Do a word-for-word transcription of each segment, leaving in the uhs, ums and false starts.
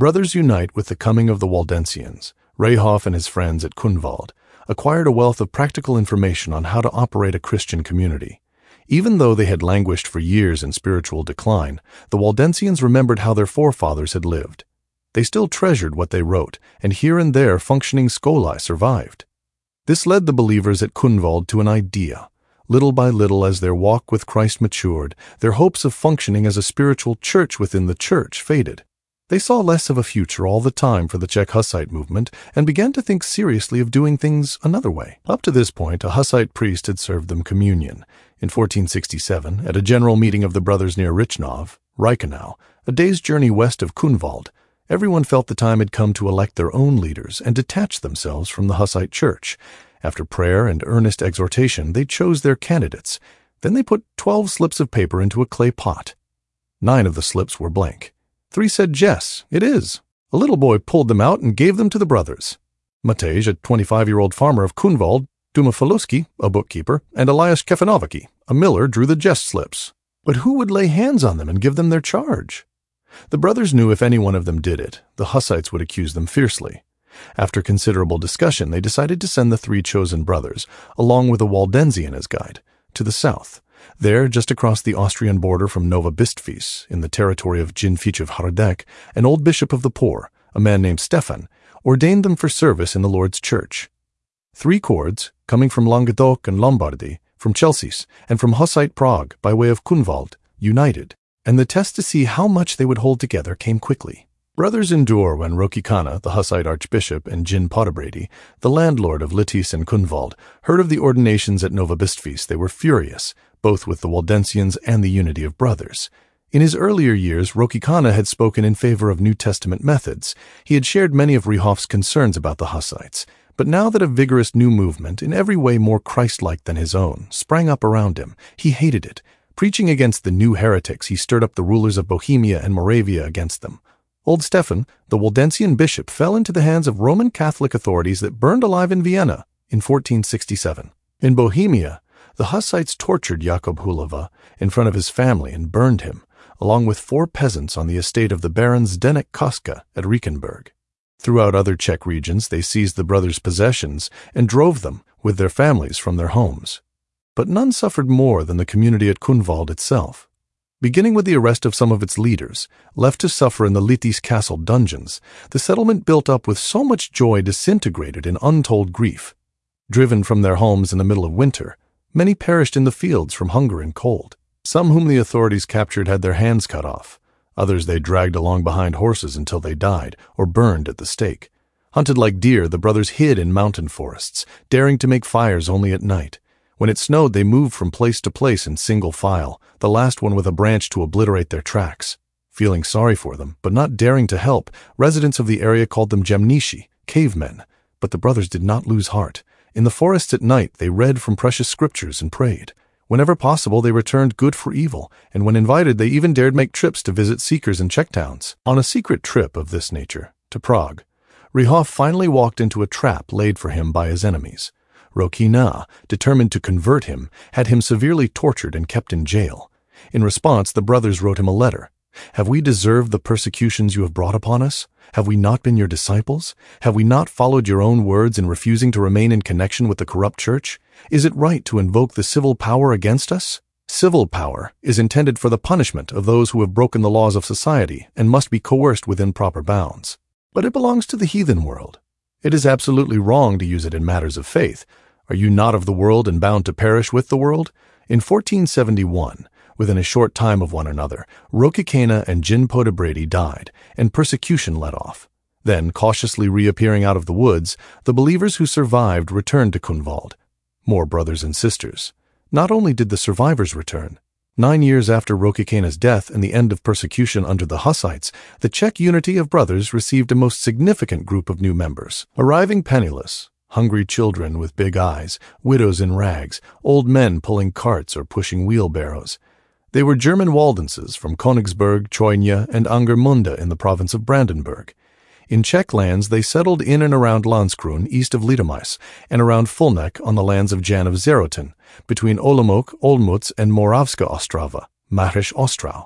Brothers unite with the coming of the Waldensians. Rehhoff and his friends at Kunwald acquired a wealth of practical information on how to operate a Christian community. Even though they had languished for years in spiritual decline, the Waldensians remembered how their forefathers had lived. They still treasured what they wrote, and here and there functioning scholae survived. This led the believers at Kunwald to an idea. Little by little, as their walk with Christ matured, their hopes of functioning as a spiritual church within the church faded. They saw less of a future all the time for the Czech Hussite movement and began to think seriously of doing things another way. Up to this point, a Hussite priest had served them communion. In fourteen sixty-seven, at a general meeting of the brothers near Richnov, Reichenau, a day's journey west of Kunwald, everyone felt the time had come to elect their own leaders and detach themselves from the Hussite church. After prayer and earnest exhortation, they chose their candidates. Then they put twelve slips of paper into a clay pot. Nine of the slips were blank. Three said, "Yes, it is." A little boy pulled them out and gave them to the brothers. Matej, a twenty-five-year-old farmer of Kunwald, Duma Faluski, a bookkeeper, and Elias Kefanovicki, a miller, drew the jest slips. But who would lay hands on them and give them their charge? The brothers knew if any one of them did it, the Hussites would accuse them fiercely. After considerable discussion, they decided to send the three chosen brothers, along with a Waldensian as guide, to the south. There, just across the Austrian border from Nova Bistfis, in the territory of Jinfichev Hradec, an old bishop of the poor, a man named Stefan, ordained them for service in the Lord's church. Three cords, coming from Languedoc and Lombardy, from Chelseas, and from Hussite Prague by way of Kunwald, united, and the test to see how much they would hold together came quickly. Brothers endure when Rokycana, the Hussite archbishop, and Jin Podebrady, the landlord of Litis and Kunwald, heard of the ordinations at Nova Bistfis. They were furious, both with the Waldensians and the unity of brothers. In his earlier years, Rokycana had spoken in favor of New Testament methods. He had shared many of Rehhoff's concerns about the Hussites. But now that a vigorous new movement, in every way more Christ-like than his own, sprang up around him, he hated it. Preaching against the new heretics, he stirred up the rulers of Bohemia and Moravia against them. Old Stefan, the Waldensian bishop, fell into the hands of Roman Catholic authorities that burned alive in Vienna in fourteen sixty-seven. In Bohemia, the Hussites tortured Jakob Hulava in front of his family and burned him, along with four peasants on the estate of the Baron Zdenek Koska at Riekenberg. Throughout other Czech regions, they seized the brothers' possessions and drove them, with their families, from their homes. But none suffered more than the community at Kunwald itself. Beginning with the arrest of some of its leaders, left to suffer in the Litis castle dungeons, the settlement built up with so much joy disintegrated in untold grief. Driven from their homes in the middle of winter, many perished in the fields from hunger and cold. Some whom the authorities captured had their hands cut off. Others they dragged along behind horses until they died, or burned at the stake. Hunted like deer, the brothers hid in mountain forests, daring to make fires only at night. When it snowed, they moved from place to place in single file, the last one with a branch to obliterate their tracks. Feeling sorry for them, but not daring to help, residents of the area called them Jamnishi, cavemen. But the brothers did not lose heart. In the forests at night, they read from precious scriptures and prayed. Whenever possible, they returned good for evil, and when invited, they even dared make trips to visit seekers in Czech towns. On a secret trip of this nature, to Prague, Rehhoff finally walked into a trap laid for him by his enemies. Rokycana, determined to convert him, had him severely tortured and kept in jail. In response, the brothers wrote him a letter. "Have we deserved the persecutions you have brought upon us? Have we not been your disciples? Have we not followed your own words in refusing to remain in connection with the corrupt church? Is it right to invoke the civil power against us? Civil power is intended for the punishment of those who have broken the laws of society and must be coerced within proper bounds. But it belongs to the heathen world. It is absolutely wrong to use it in matters of faith. Are you not of the world and bound to perish with the world?" In fourteen seventy-one, within a short time of one another, Rokycana and Jin Podebrady died, and persecution let off. Then, cautiously reappearing out of the woods, the believers who survived returned to Kunwald. More brothers and sisters. Not only did the survivors return. Nine years after Rokycana's death and the end of persecution under the Hussites, the Czech unity of brothers received a most significant group of new members, arriving penniless. Hungry children with big eyes, widows in rags, old men pulling carts or pushing wheelbarrows. They were German Waldenses from Königsberg, Choynia, and Angermünde in the province of Brandenburg. In Czech lands, they settled in and around Landskrona, east of Litomyš, and around Fulnek on the lands of Jan of Zerotin, between Olomouc, Olmutz, and Moravska Ostrava, Marisch Ostrau.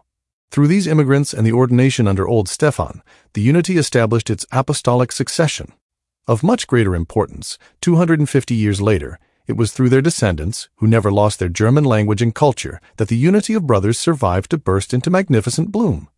Through these immigrants and the ordination under Old Stefan, the unity established its apostolic succession. Of much greater importance, two hundred fifty years later, it was through their descendants, who never lost their German language and culture, that the unity of brothers survived to burst into magnificent bloom.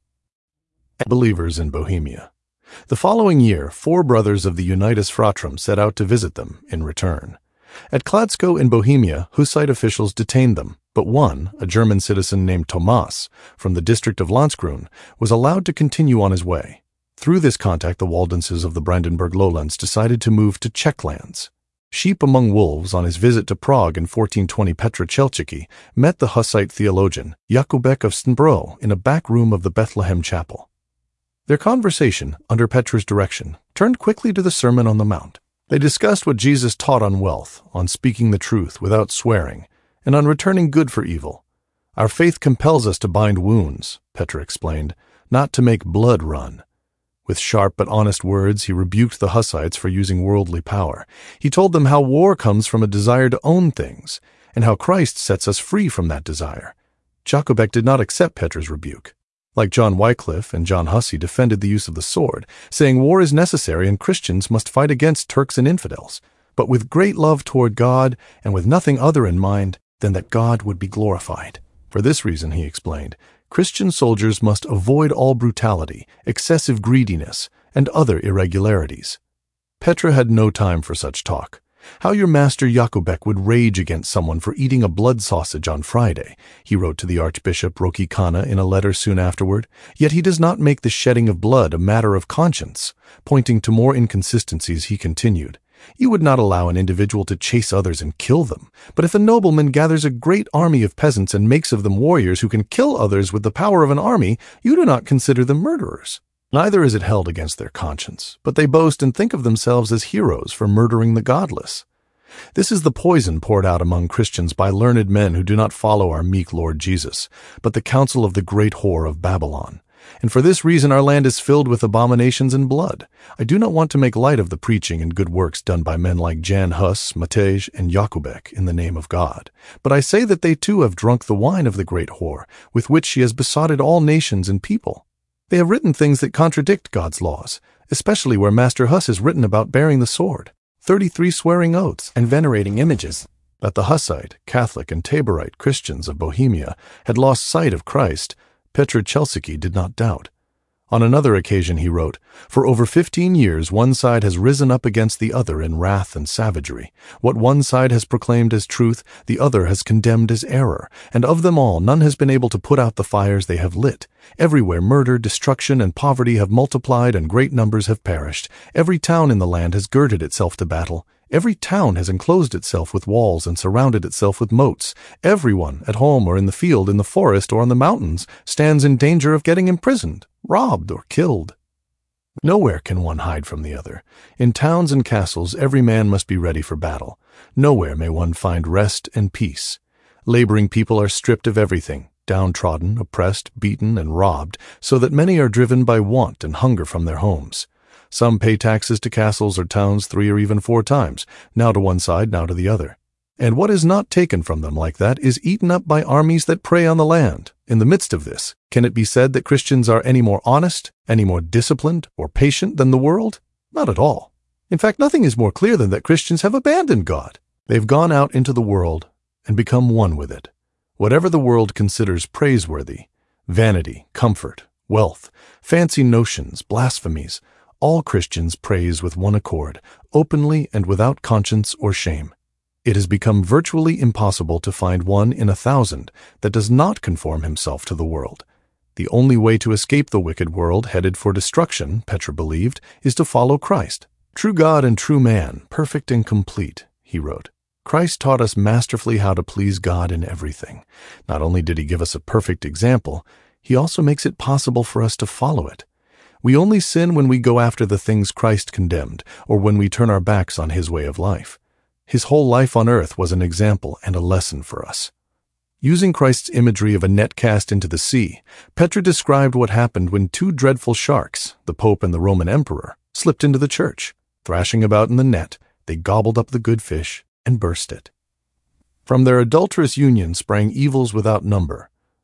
Believers in Bohemia. The following year, four brothers of the Unitas Fratrum set out to visit them in return. At Kladsko in Bohemia, Hussite officials detained them, but one, a German citizen named Thomas, from the district of Landskrona, was allowed to continue on his way. Through this contact, the Waldenses of the Brandenburg lowlands decided to move to Czech lands. Sheep among wolves, on his visit to Prague in fourteen twenty, Petr Chelčický met the Hussite theologian Jakubek of Stnbro in a back room of the Bethlehem Chapel. Their conversation, under Petr's direction, turned quickly to the Sermon on the Mount. They discussed what Jesus taught on wealth, on speaking the truth without swearing, and on returning good for evil. Our faith compels us to bind wounds, Petr explained, not to make blood run. With sharp but honest words, he rebuked the Hussites for using worldly power. He told them how war comes from a desire to own things, and how Christ sets us free from that desire. Jakubek did not accept Petr's rebuke. Like John Wycliffe and John Hussey defended the use of the sword, saying war is necessary and Christians must fight against Turks and infidels, but with great love toward God and with nothing other in mind than that God would be glorified. For this reason, he explained, Christian soldiers must avoid all brutality, excessive greediness, and other irregularities. Petr had no time for such talk. How your master Jakubek would rage against someone for eating a blood sausage on Friday, he wrote to the Archbishop Roky Kana in a letter soon afterward, yet he does not make the shedding of blood a matter of conscience. Pointing to more inconsistencies, he continued, You would not allow an individual to chase others and kill them, but if a nobleman gathers a great army of peasants and makes of them warriors who can kill others with the power of an army, you do not consider them murderers. Neither is it held against their conscience, but they boast and think of themselves as heroes for murdering the godless. This is the poison poured out among Christians by learned men who do not follow our meek Lord Jesus, but the counsel of the great whore of Babylon. And for this reason our land is filled with abominations and blood. I do not want to make light of the preaching and good works done by men like Jan Hus, Matej, and Jakubek in the name of God. But I say that they too have drunk the wine of the great whore, with which she has besotted all nations and people. They have written things that contradict God's laws, especially where Master Huss has written about bearing the sword, thirty-three swearing oaths, and venerating images. That the Hussite, Catholic, and Taborite Christians of Bohemia had lost sight of Christ, Petr Chelčický did not doubt. On another occasion he wrote, For over fifteen years one side has risen up against the other in wrath and savagery. What one side has proclaimed as truth, the other has condemned as error, and of them all none has been able to put out the fires they have lit. Everywhere murder, destruction, and poverty have multiplied, and great numbers have perished. Every town in the land has girded itself to battle. Every town has enclosed itself with walls and surrounded itself with moats. Everyone, at home or in the field, in the forest or on the mountains, stands in danger of getting imprisoned, robbed, or killed. Nowhere can one hide from the other. In towns and castles every man must be ready for battle. Nowhere may one find rest and peace. Laboring people are stripped of everything, downtrodden, oppressed, beaten, and robbed, so that many are driven by want and hunger from their homes. Some pay taxes to castles or towns three or even four times, now to one side, now to the other. And what is not taken from them like that is eaten up by armies that prey on the land. In the midst of this, can it be said that Christians are any more honest, any more disciplined, or patient than the world? Not at all. In fact, nothing is more clear than that Christians have abandoned God. They've gone out into the world and become one with it. Whatever the world considers praiseworthy, vanity, comfort, wealth, fancy notions, blasphemies, all Christians praise with one accord, openly and without conscience or shame. It has become virtually impossible to find one in a thousand that does not conform himself to the world. The only way to escape the wicked world headed for destruction, Petr believed, is to follow Christ. True God and true man, perfect and complete, he wrote. Christ taught us masterfully how to please God in everything. Not only did he give us a perfect example, he also makes it possible for us to follow it. We only sin when we go after the things Christ condemned, or when we turn our backs on his way of life. His whole life on earth was an example and a lesson for us. Using Christ's imagery of a net cast into the sea, Petr described what happened when two dreadful sharks, the Pope and the Roman Emperor, slipped into the church. Thrashing about in the net, they gobbled up the good fish and burst it. From their adulterous union sprang evils without number.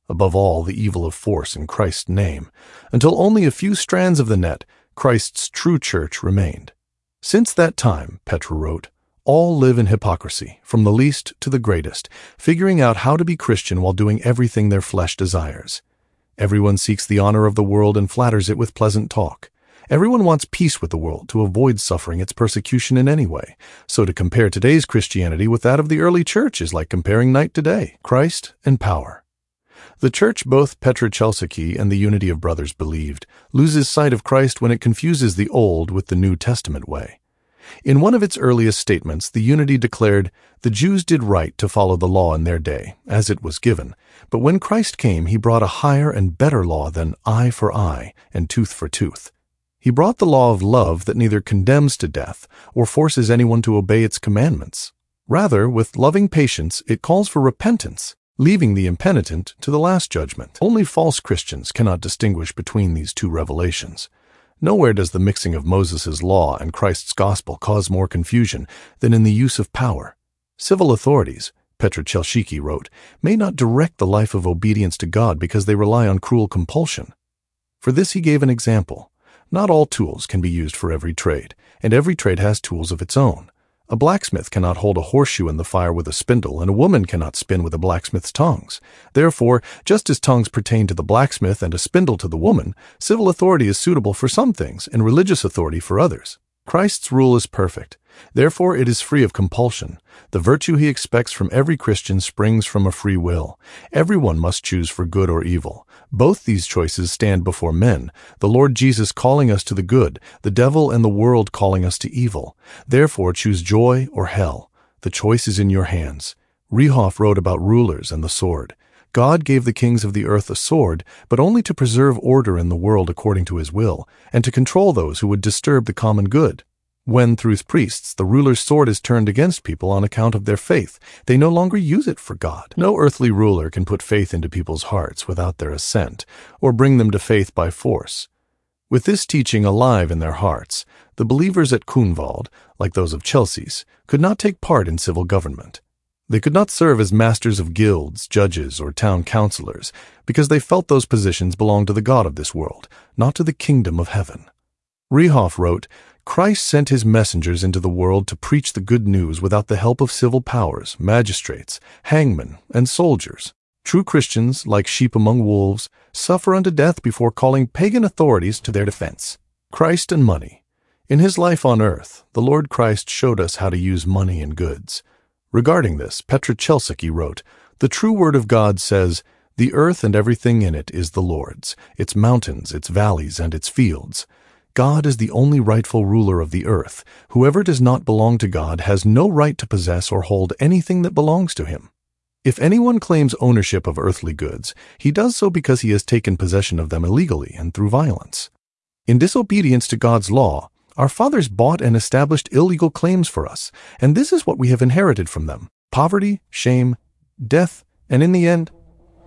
above all the evil of force in Christ's name, until only a few strands of the net, Christ's true church, remained. Since that time, Petra wrote, all live in hypocrisy, from the least to the greatest, figuring out how to be Christian while doing everything their flesh desires. Everyone seeks the honor of the world and flatters it with pleasant talk. Everyone wants peace with the world to avoid suffering its persecution in any way. So to compare today's Christianity with that of the early church is like comparing night to day, Christ and power. The church both Petra Chelsicky and the Unity of Brothers believed loses sight of Christ when it confuses the Old with the New Testament way. In one of its earliest statements, the Unity declared, the Jews did right to follow the law in their day, as it was given, but when Christ came, he brought a higher and better law than eye for eye and tooth for tooth. He brought the law of love that neither condemns to death or forces anyone to obey its commandments. Rather, with loving patience, it calls for repentance, leaving the impenitent to the last judgment. Only false Christians cannot distinguish between these two revelations. Nowhere does the mixing of Moses' law and Christ's gospel cause more confusion than in the use of power. Civil authorities, Petra Chelsicky wrote, may not direct the life of obedience to God because they rely on cruel compulsion. For this he gave an example. Not all tools can be used for every trade, and every trade has tools of its own. A blacksmith cannot hold a horseshoe in the fire with a spindle, and a woman cannot spin with a blacksmith's tongs. Therefore, just as tongs pertain to the blacksmith and a spindle to the woman, civil authority is suitable for some things and religious authority for others. Christ's rule is perfect. Therefore, it is free of compulsion. The virtue he expects from every Christian springs from a free will. Everyone must choose for good or evil. Both these choices stand before men, the Lord Jesus calling us to the good, the devil and the world calling us to evil. Therefore, choose joy or hell. The choice is in your hands. Rehoff wrote about rulers and the sword. God gave the kings of the earth a sword, but only to preserve order in the world according to his will, and to control those who would disturb the common good. When, through priests, the ruler's sword is turned against people on account of their faith, they no longer use it for God. No earthly ruler can put faith into people's hearts without their assent, or bring them to faith by force. With this teaching alive in their hearts, the believers at Kunwald, like those of Chelsea's, could not take part in civil government. They could not serve as masters of guilds, judges, or town councilors, because they felt those positions belonged to the God of this world, not to the kingdom of heaven. Rehoff wrote, Christ sent his messengers into the world to preach the good news without the help of civil powers, magistrates, hangmen, and soldiers. True Christians, like sheep among wolves, suffer unto death before calling pagan authorities to their defense. Christ and money. In his life on earth, the Lord Christ showed us how to use money and goods. Regarding this, Petra Chelsicky wrote, the true word of God says, the earth and everything in it is the Lord's, its mountains, its valleys, and its fields. God is the only rightful ruler of the earth. Whoever does not belong to God has no right to possess or hold anything that belongs to him. If anyone claims ownership of earthly goods, he does so because he has taken possession of them illegally and through violence. In disobedience to God's law, our fathers bought and established illegal claims for us, and this is what we have inherited from them: poverty, shame, death, and in the end,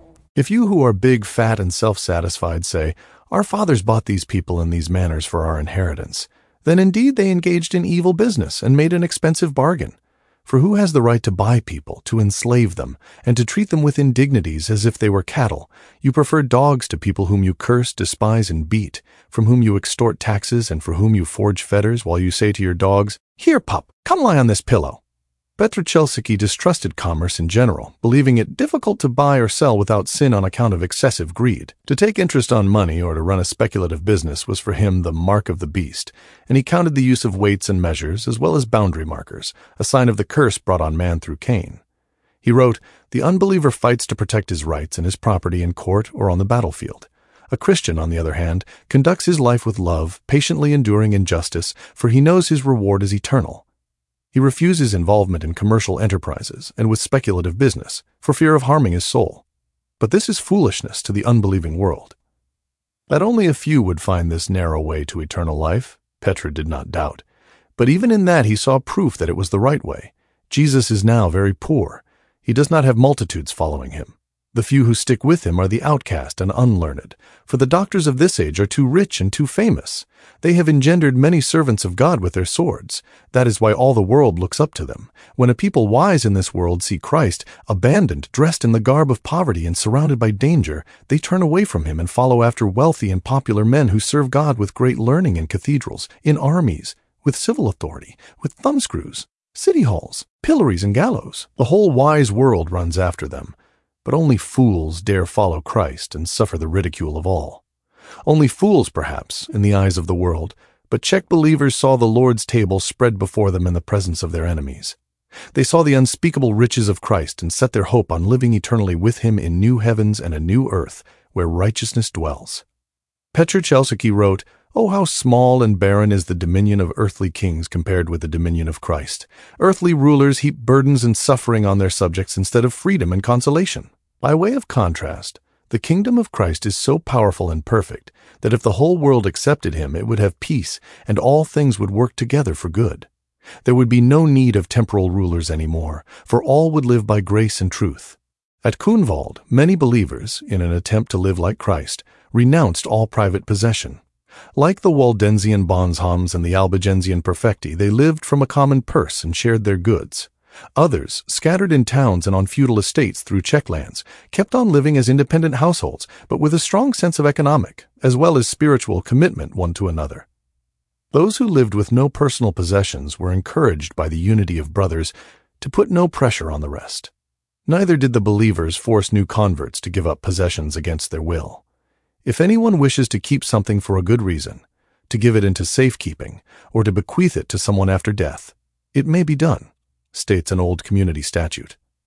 if you who are big, fat, and self-satisfied say, our fathers bought these people in these manners for our inheritance, then indeed they engaged in evil business and made an expensive bargain. For who has the right to buy people, to enslave them, and to treat them with indignities as if they were cattle? You prefer dogs to people whom you curse, despise, and beat, from whom you extort taxes, and for whom you forge fetters, while you say to your dogs, here, pup, come lie on this pillow. Petra Chelsicky distrusted commerce in general, believing it difficult to buy or sell without sin on account of excessive greed. To take interest on money or to run a speculative business was for him the mark of the beast, and he counted the use of weights and measures as well as boundary markers, a sign of the curse brought on man through Cain. He wrote, the unbeliever fights to protect his rights and his property in court or on the battlefield. A Christian, on the other hand, conducts his life with love, patiently enduring injustice, for he knows his reward is eternal. He refuses involvement in commercial enterprises and with speculative business, for fear of harming his soul. But this is foolishness to the unbelieving world. That only a few would find this narrow way to eternal life, Petra did not doubt. But even in that he saw proof that it was the right way. Jesus is now very poor. He does not have multitudes following him. The few who stick with him are the outcast and unlearned, for the doctors of this age are too rich and too famous. They have engendered many servants of God with their swords. That is why all the world looks up to them. When a people wise in this world see Christ, abandoned, dressed in the garb of poverty and surrounded by danger, they turn away from him and follow after wealthy and popular men who serve God with great learning in cathedrals, in armies, with civil authority, with thumbscrews, city halls, pillories and gallows. The whole wise world runs after them. But only fools dare follow Christ and suffer the ridicule of all. Only fools, perhaps, in the eyes of the world, but Czech believers saw the Lord's table spread before them in the presence of their enemies. They saw the unspeakable riches of Christ and set their hope on living eternally with him in new heavens and a new earth, where righteousness dwells. Petr Chelsecky wrote, "Oh, how small and barren is the dominion of earthly kings compared with the dominion of Christ. Earthly rulers heap burdens and suffering on their subjects instead of freedom and consolation." By way of contrast, the kingdom of Christ is so powerful and perfect that if the whole world accepted him, it would have peace, and all things would work together for good. There would be no need of temporal rulers anymore, for all would live by grace and truth. At Kunwald, many believers, in an attempt to live like Christ, renounced all private possession. Like the Waldensian Bonshams and the Albigensian Perfecti, they lived from a common purse and shared their goods. Others, scattered in towns and on feudal estates through Czech lands, kept on living as independent households, but with a strong sense of economic, as well as spiritual commitment one to another. Those who lived with no personal possessions were encouraged by the unity of brothers to put no pressure on the rest. Neither did the believers force new converts to give up possessions against their will. If anyone wishes to keep something for a good reason, to give it into safekeeping, or to bequeath it to someone after death, it may be done, states an old community statute.